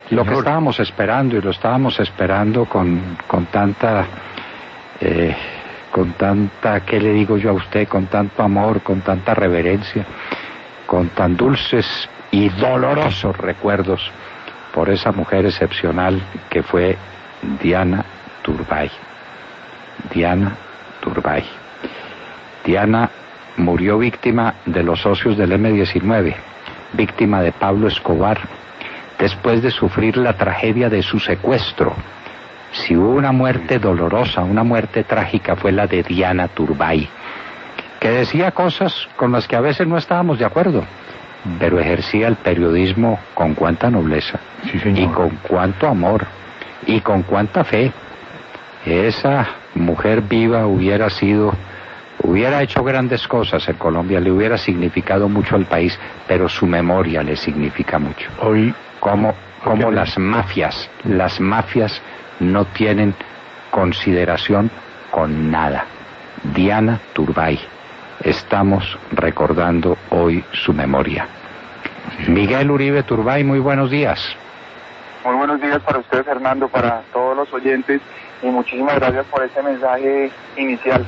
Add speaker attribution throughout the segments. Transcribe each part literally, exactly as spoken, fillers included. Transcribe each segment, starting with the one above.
Speaker 1: Lo que estábamos esperando, y lo estábamos esperando con, con tanta, eh, con tanta, ¿qué le digo yo a usted? Con tanto amor, con tanta reverencia, con tan dulces y dolorosos recuerdos por esa mujer excepcional que fue Diana Turbay. Diana Turbay. Diana murió víctima de los socios del eme diecinueve, víctima de Pablo Escobar, después de sufrir la tragedia de su secuestro. Si hubo una muerte dolorosa, una muerte trágica, fue la de Diana Turbay, que decía cosas con las que a veces no estábamos de acuerdo, pero ejercía el periodismo con cuánta nobleza,
Speaker 2: sí, señor,
Speaker 1: y con cuánto amor, y con cuánta fe. Esa mujer viva hubiera sido, hubiera hecho grandes cosas en Colombia, le hubiera significado mucho al país, pero su memoria le significa mucho.
Speaker 2: Hoy,
Speaker 1: como, como las mafias, las mafias no tienen consideración con nada. Diana Turbay, estamos recordando hoy su memoria. Miguel Uribe Turbay, muy buenos días.
Speaker 3: Muy buenos días para usted, Fernando, para todos los oyentes, y muchísimas gracias por este mensaje inicial.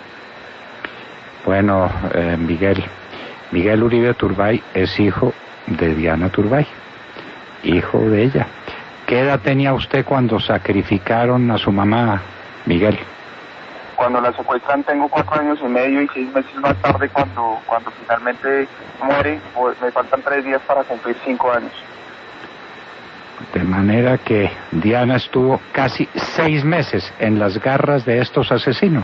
Speaker 1: Bueno, eh, Miguel, Miguel Uribe Turbay es hijo de Diana Turbay, hijo de ella. ¿Qué edad tenía usted cuando sacrificaron a su mamá, Miguel?
Speaker 3: Cuando la secuestran tengo cuatro años y medio, y seis meses más tarde, cuando, cuando finalmente muere, pues me faltan tres días para cumplir cinco años.
Speaker 1: De manera que Diana estuvo casi seis meses en las garras de estos asesinos.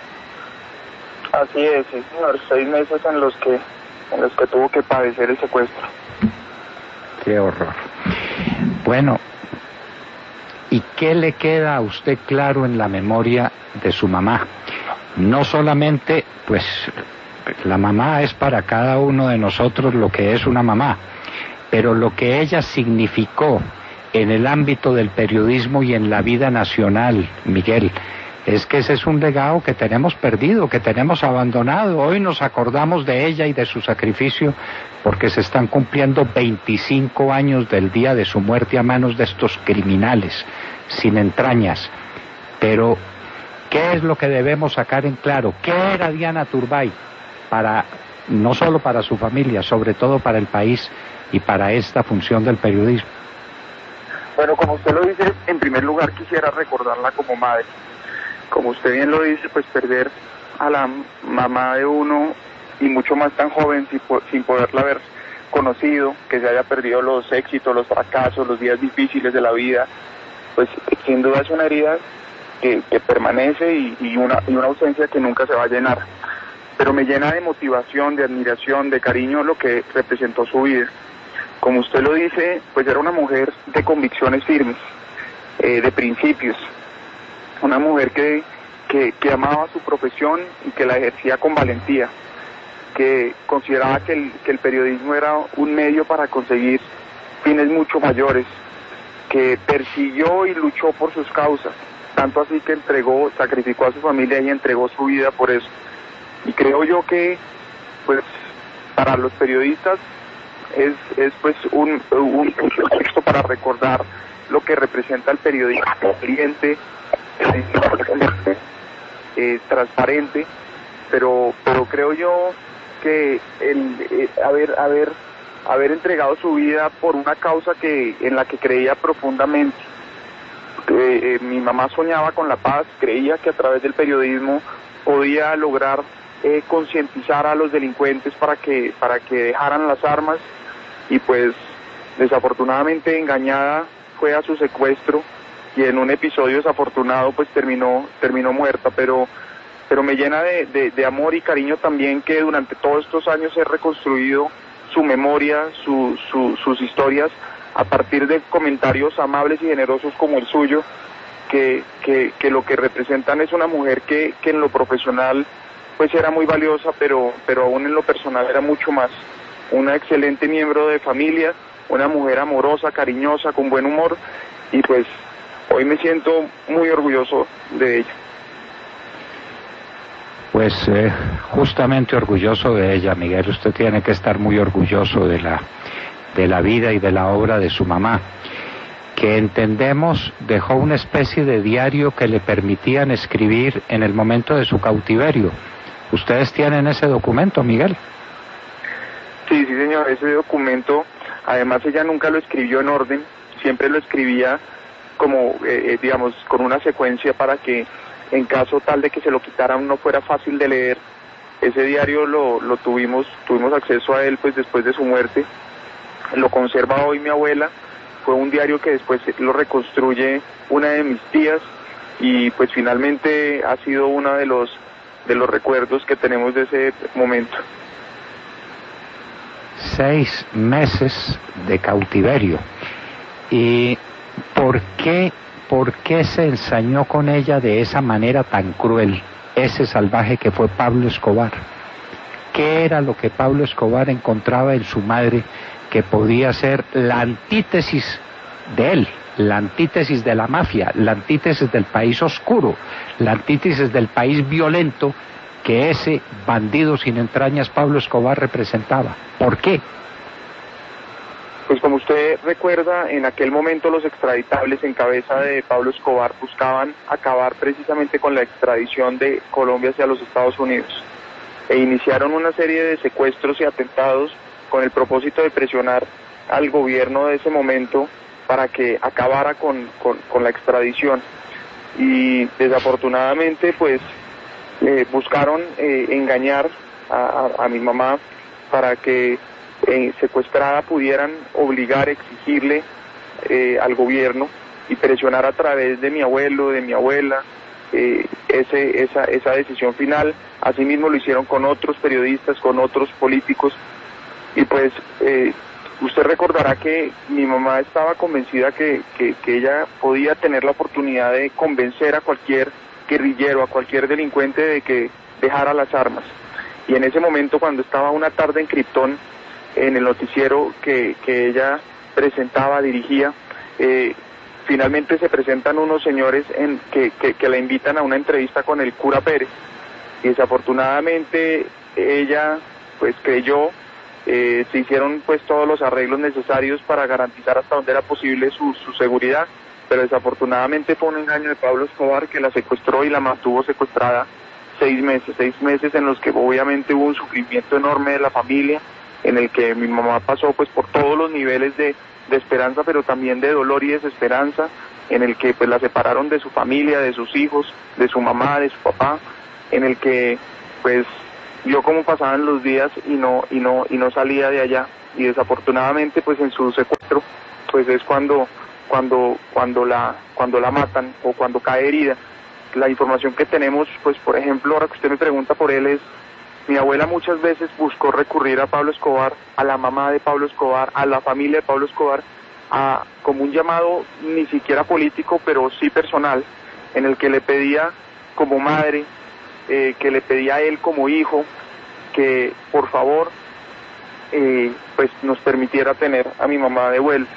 Speaker 3: Así es, sí, señor, seis meses en los que, en los que tuvo que padecer el secuestro.
Speaker 1: Qué horror. Bueno, ¿y qué le queda a usted claro en la memoria de su mamá? No solamente, pues, la mamá es para cada uno de nosotros lo que es una mamá, pero lo que ella significó en el ámbito del periodismo y en la vida nacional, Miguel, es que ese es un legado que tenemos perdido, que tenemos abandonado. Hoy nos acordamos de ella y de su sacrificio porque se están cumpliendo veinticinco años del día de su muerte a manos de estos criminales sin entrañas. Pero, ¿qué es lo que debemos sacar en claro? ¿Qué era Diana Turbay para, no solo para su familia, sobre todo para el país y para esta función del periodismo?
Speaker 3: Bueno, como usted lo dice, en primer lugar quisiera recordarla como madre. Como usted bien lo dice, pues perder a la mamá de uno, y mucho más tan joven, sin, sin poderla haber conocido, que se haya perdido los éxitos, los fracasos, los días difíciles de la vida, pues sin duda es una herida que, que permanece y, y, una, y una ausencia que nunca se va a llenar. Pero me llena de motivación, de admiración, de cariño lo que representó su vida. Como usted lo dice, pues era una mujer de convicciones firmes, eh, de principios, una mujer que, que, que amaba su profesión y que la ejercía con valentía, que consideraba que el, que el periodismo era un medio para conseguir fines mucho mayores, que persiguió y luchó por sus causas, tanto así que entregó, sacrificó a su familia y entregó su vida por eso. Y creo yo que, pues, para los periodistas es, es pues un, un texto para recordar lo que representa el periodismo cliente, eh, transparente, pero pero creo yo que el eh, haber haber haber entregado su vida por una causa que en la que creía profundamente. Eh, eh, mi mamá soñaba con la paz, creía que a través del periodismo podía lograr eh, concientizar a los delincuentes para que para que dejaran las armas, y pues desafortunadamente engañada fue a su secuestro, y en un episodio desafortunado pues terminó terminó muerta, pero pero me llena de, de, de amor y cariño también que durante todos estos años he reconstruido su memoria, su, su, sus historias a partir de comentarios amables y generosos como el suyo, que, que, que lo que representan es una mujer que, que en lo profesional pues era muy valiosa, pero, pero aún en lo personal era mucho más. Una excelente miembro de familia, una mujer amorosa, cariñosa, con buen humor, y pues hoy me siento muy orgulloso de ella.
Speaker 1: Pues eh, justamente orgulloso de ella, Miguel. Usted tiene que estar muy orgulloso de la, de la vida y de la obra de su mamá. que entendemos dejó una especie de diario que le permitían escribir en el momento de su cautiverio. ¿Ustedes tienen ese documento, Miguel?
Speaker 3: Sí, sí, señor, ese documento, además ella nunca lo escribió en orden, siempre lo escribía como, eh, digamos, con una secuencia para que en caso tal de que se lo quitaran no fuera fácil de leer. Ese diario lo, lo tuvimos, tuvimos acceso a él pues después de su muerte, lo conserva hoy mi abuela, fue un diario que después lo reconstruye una de mis tías y pues finalmente ha sido uno de los, de los recuerdos que tenemos de ese momento.
Speaker 1: Seis meses de cautiverio. ¿Y por qué, por qué se ensañó con ella de esa manera tan cruel, ese salvaje que fue Pablo Escobar? ¿Qué era lo que Pablo Escobar encontraba en su madre que podía ser la antítesis de él, la antítesis de la mafia, la antítesis del país oscuro, la antítesis del país violento que ese bandido sin entrañas Pablo Escobar representaba? ¿Por qué?
Speaker 3: Pues como usted recuerda, en aquel momento los extraditables en cabeza de Pablo Escobar buscaban acabar precisamente con la extradición de Colombia hacia los Estados Unidos e iniciaron una serie de secuestros y atentados con el propósito de presionar al gobierno de ese momento para que acabara con, con, con la extradición. Y desafortunadamente pues eh, buscaron eh, engañar a, a, a mi mamá para que Eh, secuestrada pudieran obligar, exigirle eh, al gobierno y presionar a través de mi abuelo, de mi abuela, eh, ese, esa, esa decisión final. Asimismo lo hicieron con otros periodistas, con otros políticos, y pues eh, usted recordará que mi mamá estaba convencida que, que, que ella podía tener la oportunidad de convencer a cualquier guerrillero, a cualquier delincuente de que dejara las armas. Y en ese momento, cuando estaba una tarde en Krypton, en el noticiero que, que ella presentaba, dirigía, eh, finalmente se presentan unos señores en, que, que, que la invitan a una entrevista con el cura Pérez, y desafortunadamente ella pues creyó, eh, se hicieron pues todos los arreglos necesarios para garantizar hasta donde era posible su, su seguridad, pero desafortunadamente fue un engaño de Pablo Escobar, que la secuestró y la mantuvo secuestrada seis meses, seis meses en los que obviamente hubo un sufrimiento enorme de la familia, en el que mi mamá pasó pues por todos los niveles de, de esperanza, pero también de dolor y desesperanza, en el que pues la separaron de su familia, de sus hijos, de su mamá, de su papá, en el que pues vio cómo pasaban los días y no y no y no salía de allá, y desafortunadamente pues en su secuestro pues es cuando cuando cuando la cuando la matan o cuando cae herida. La información que tenemos, pues por ejemplo, ahora que usted me pregunta por él, es mi abuela muchas veces buscó recurrir a Pablo Escobar, a la mamá de Pablo Escobar, a la familia de Pablo Escobar, a, como un llamado ni siquiera político, pero sí personal, en el que le pedía como madre, eh, que le pedía a él como hijo, que por favor eh, pues nos permitiera tener a mi mamá de vuelta.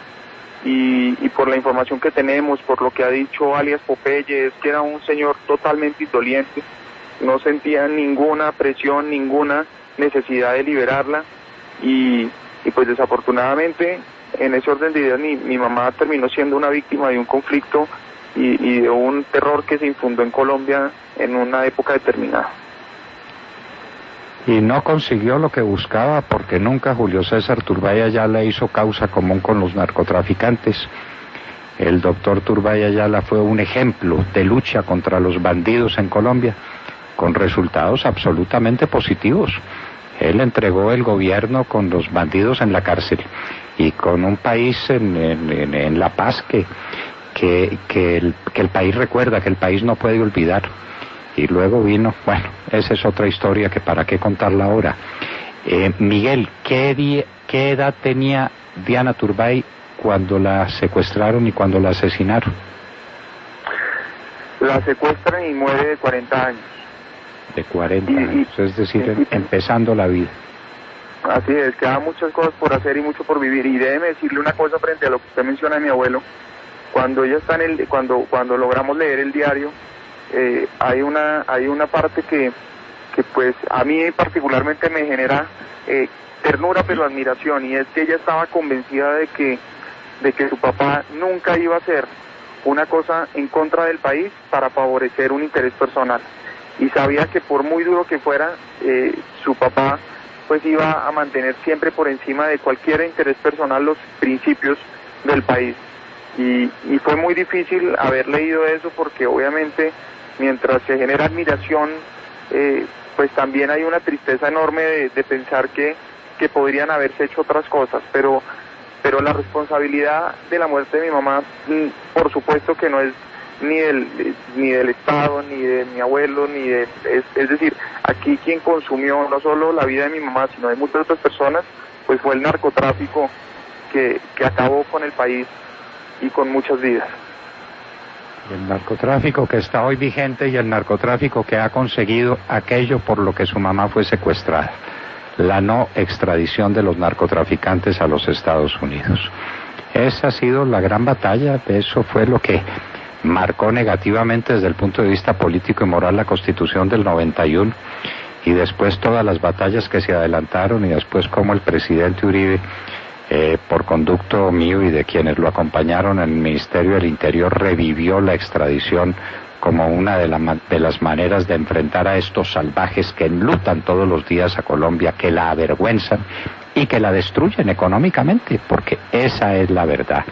Speaker 3: Y, y por la información que tenemos, por lo que ha dicho alias Popeye, es que era un señor totalmente indoliente, no sentía ninguna presión, ninguna necesidad de liberarla, y, y pues desafortunadamente en ese orden de ideas mi, mi mamá terminó siendo una víctima de un conflicto y, y de un terror que se infundó en Colombia en una época determinada.
Speaker 1: Y no consiguió lo que buscaba, porque nunca Julio César Turbay Ayala hizo causa común con los narcotraficantes. El doctor Turbay Ayala fue un ejemplo de lucha contra los bandidos en Colombia, con resultados absolutamente positivos. Él entregó el gobierno con los bandidos en la cárcel y con un país en, en, en la paz que, que, que, el, que el país recuerda, que el país no puede olvidar. Y luego vino, bueno, esa es otra historia que para qué contarla ahora. Eh, Miguel, ¿qué, di, ¿qué edad tenía Diana Turbay cuando la secuestraron y cuando la asesinaron?
Speaker 3: La secuestran y muere de cuarenta años.
Speaker 1: De cuarenta años, es decir, en, empezando la vida.
Speaker 3: Así es, quedan muchas cosas por hacer y mucho por vivir. Y déjeme decirle una cosa frente a lo que usted menciona de mi abuelo. Cuando ella está en el, cuando cuando logramos leer el diario, eh, hay una hay una parte que que pues a mí particularmente me genera eh, ternura pero admiración, y es que ella estaba convencida de que de que su papá nunca iba a hacer una cosa en contra del país para favorecer un interés personal. Y sabía que por muy duro que fuera, eh, su papá pues iba a mantener siempre por encima de cualquier interés personal los principios del país. Y, y fue muy difícil haber leído eso, porque obviamente mientras se genera admiración, eh, pues también hay una tristeza enorme de, de pensar que, que podrían haberse hecho otras cosas, pero, pero la responsabilidad de la muerte de mi mamá, por supuesto que no es ni del, ni del Estado, ni de mi abuelo, ni de... Es, es decir, aquí quien consumió no solo la vida de mi mamá, sino de muchas otras personas, pues fue el narcotráfico que, que acabó con el país y con muchas vidas.
Speaker 1: El narcotráfico que está hoy vigente y el narcotráfico que ha conseguido aquello por lo que su mamá fue secuestrada, la no extradición de los narcotraficantes a los Estados Unidos. Esa ha sido la gran batalla, eso fue lo que marcó negativamente desde el punto de vista político y moral la Constitución del noventa y uno, y después todas las batallas que se adelantaron, y después como el presidente Uribe, eh, por conducto mío y de quienes lo acompañaron en el Ministerio del Interior, revivió la extradición como una de, la, de las maneras de enfrentar a estos salvajes que enlutan todos los días a Colombia, que la avergüenzan y que la destruyen económicamente, porque esa es la verdad.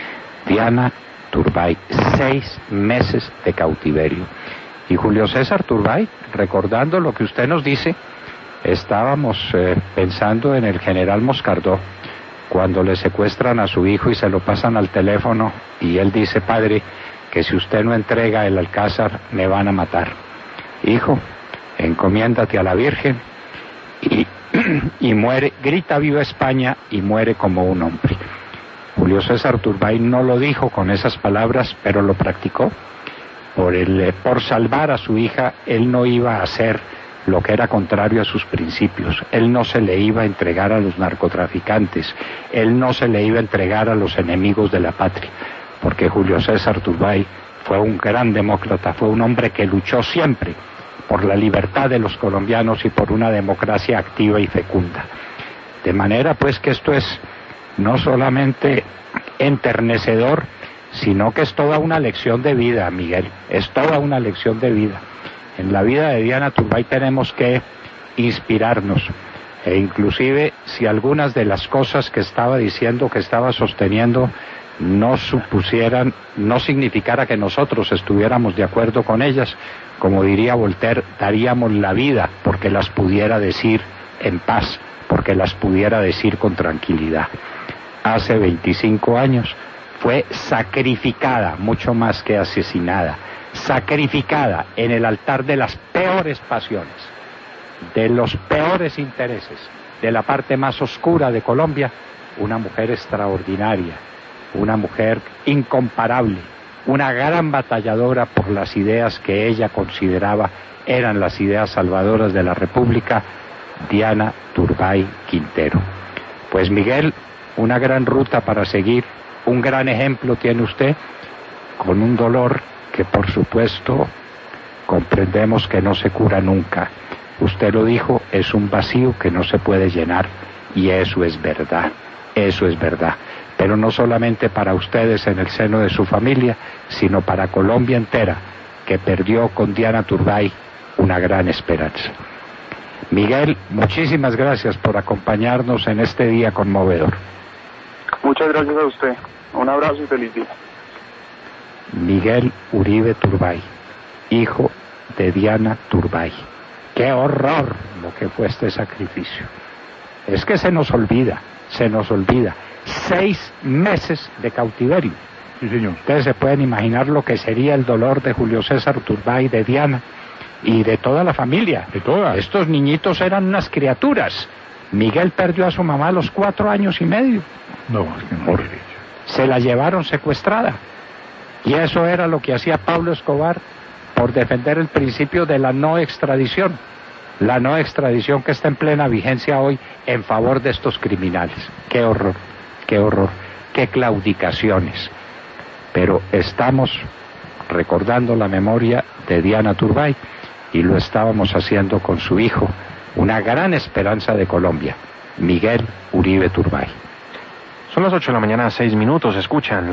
Speaker 1: Diana Turbay, seis meses de cautiverio. Y Julio César Turbay, recordando lo que usted nos dice, estábamos eh, pensando en el general Moscardó, cuando le secuestran a su hijo y se lo pasan al teléfono, y él dice: padre, que si usted no entrega el Alcázar, me van a matar. Hijo, encomiéndate a la Virgen, y, y muere, grita viva España, y muere como un hombre. Julio César Turbay no lo dijo con esas palabras, pero lo practicó. Por, el, por salvar a su hija, él no iba a hacer lo que era contrario a sus principios. Él no se le iba a entregar a los narcotraficantes, él no se le iba a entregar a los enemigos de la patria, porque Julio César Turbay fue un gran demócrata, fue un hombre que luchó siempre por la libertad de los colombianos y por una democracia activa y fecunda. De manera pues que esto es no solamente enternecedor, sino que es toda una lección de vida, Miguel, es toda una lección de vida. En la vida de Diana Turbay tenemos que inspirarnos, e inclusive si algunas de las cosas que estaba diciendo, que estaba sosteniendo, no supusieran, no significara que nosotros estuviéramos de acuerdo con ellas, como diría Voltaire, daríamos la vida porque las pudiera decir en paz, porque las pudiera decir con tranquilidad. Hace veinticinco años fue sacrificada, mucho más que asesinada, sacrificada en el altar de las peores pasiones, de los peores intereses, de la parte más oscura de Colombia, una mujer extraordinaria, una mujer incomparable, una gran batalladora por las ideas que ella consideraba eran las ideas salvadoras de la República, Diana Turbay Quintero. Pues Miguel, una gran ruta para seguir, un gran ejemplo tiene usted, con un dolor que por supuesto comprendemos que no se cura nunca. Usted lo dijo, es un vacío que no se puede llenar, y eso es verdad, eso es verdad. Pero no solamente para ustedes en el seno de su familia, sino para Colombia entera, que perdió con Diana Turbay una gran esperanza. Miguel, muchísimas gracias por acompañarnos en este día conmovedor.
Speaker 3: Muchas gracias a usted. Un abrazo y feliz día.
Speaker 1: Miguel Uribe Turbay, hijo de Diana Turbay. ¡Qué horror lo que fue este sacrificio! Es que se nos olvida, se nos olvida. Seis meses de cautiverio.
Speaker 2: Sí, señor.
Speaker 1: Ustedes se pueden imaginar lo que sería el dolor de Julio César Turbay, de Diana y de toda la familia.
Speaker 2: De todas.
Speaker 1: Estos niñitos eran unas criaturas. Miguel perdió a su mamá a los cuatro años y medio.
Speaker 2: No, es que no. Por...
Speaker 1: Se la llevaron secuestrada. Y eso era lo que hacía Pablo Escobar por defender el principio de la no extradición. La no extradición que está en plena vigencia hoy en favor de estos criminales. ¡Qué horror! ¡Qué horror! ¡Qué claudicaciones! Pero estamos recordando la memoria de Diana Turbay, y lo estábamos haciendo con su hijo, una gran esperanza de Colombia, Miguel Uribe Turbay.
Speaker 4: Son las ocho de la mañana, seis minutos, escuchan